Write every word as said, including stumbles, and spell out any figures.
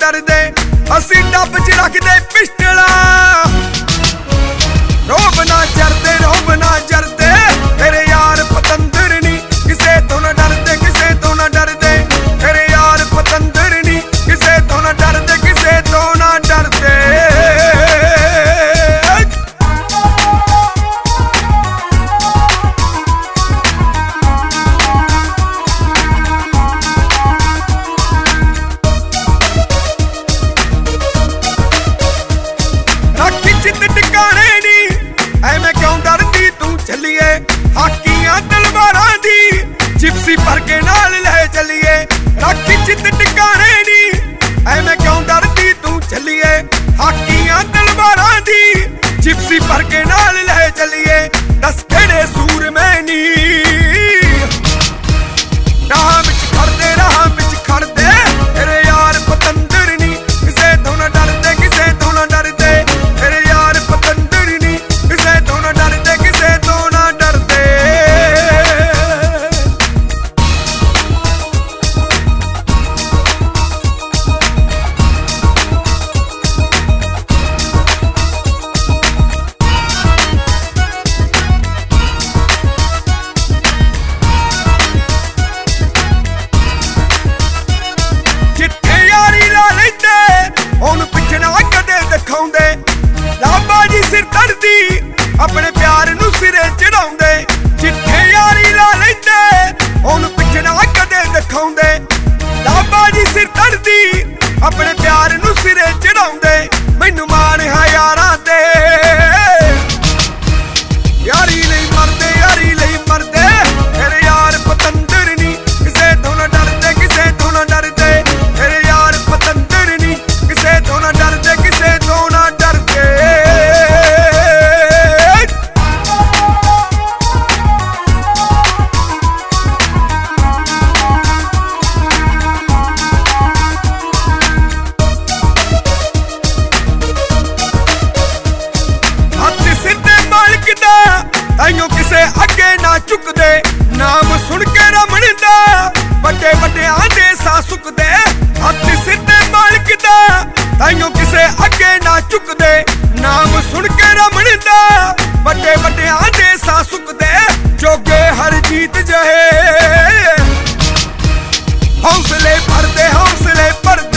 डरदे असी डब च रखदे पिस्टला रोब ना जरदे रोब ना जरदे तेरे यार पतंदर नी किसे तो ना डरदे किसे तो ना डरदे तेरे यार पतंदर नी किसे तो ना डरदे किसे तो ना डरदे हाकियां तलवारां दी जिप्सी भर के नाल ले चलिए राखी चित टिकाने नी ऐवें क्यों डरदी तू चलिए हाकियां तलवारां दी जिप्सी भर के नाल ले चलिए दस केड़े सूर में नी राह विच खड़दे राह विच खड़दे तेरे यार पतंदर नी किसे तो ना डरदे किसे तो ना डरदे तेरे यार पतंदर नी किसे तो ना डरदे किसे तो ना डरदे सिर धरदी अपने प्यार नू सिरे चढ़ाउंदे जिथे यारी ला लैंदे ओनू पिछड़ा कदे दिखाउंदे लाबा जी सिर धरदी अपने प्यार नू सिरे चढ़ाउंदे मैनू मान है यारां ते यारी नहीं मरदे यारी नहीं मरदे तेरे यार पतंदर नी किसे तो ना डरदे किसे तो ना डरदे तेरे यार पतंदर नी किसे तो ना डरदे किसे तो ना डरदे ताइयों किसे अगे ना झुकदे नाम सुन के रमण दा वड्डे वड्डे आंदे सा सुकदे हथ सिर ते मालिक दा ताइयों किसे अगे ना झुकदे नाम सुन के रमण दा वड्डे वड्डे आंदे सा सुकदे जोगे हर जीत जहे हौसले भरदे हौसले भरदे